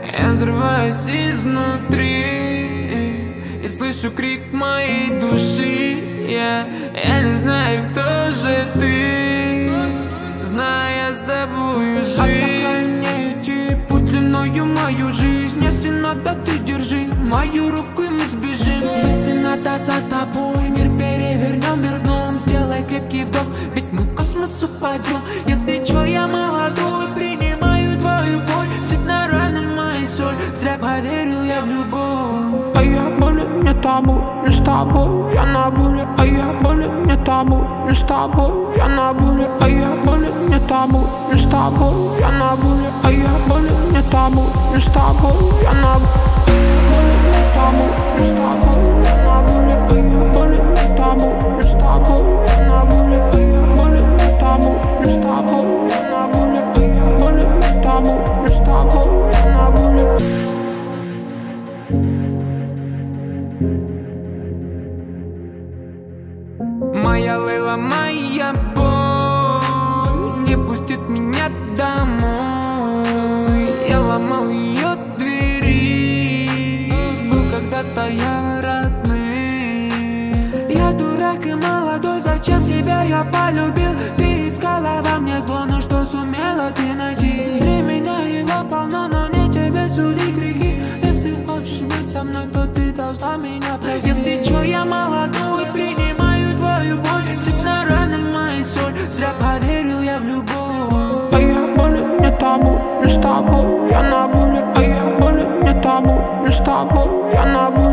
Я взрываюсь изнутри и слышу крик моей души. Я не знаю, кто же ты, знаю, я с тобою жить. Отдыхай мне идти путь длиною мою жизнь. Если надо, ты держи мою руку, и мы сбежим. Если надо, за тобой мир перевернем, мир дном. Сделай крепкий вдох, ведь мы в космос упадем. Если чё, я молодой, принимаю твою боль. Сыпь на раны мои соль, зря поверил я в любовь. А я болен, не табу, не с тобой, я на воле. А я болен, не табу, не с тобой, я на воле. А я болен, не табу, не с тобой, я на воле. А я болен, не табу, не с тобой, я на воле. Не табу, не с тобой, я на воле. А я болен, не табу, не с тобой, я на воле. А я болен, не табу, не с тобой, я на воле. А я болен, не табу, не с тобой, я на воле. Моя Лейла, моя боль не пустит меня домой. Я ломал ее двери, был когда-то я родным. Я дурак и молодой, зачем тебя я полюбил? Ты искала во мне зло, но что сумела ты найти? Для меня его полно, но не тебе суди грехи. Если хочешь быть со мной, то ты должна меня простить. Если чё, я молодой, принимаю твою боль. Сыпь на раны мои соль, зря поверил я в любовь. А я болен, не табу, не с тобой, я на воле. А я болен, не табу, не с тобой, я на воле.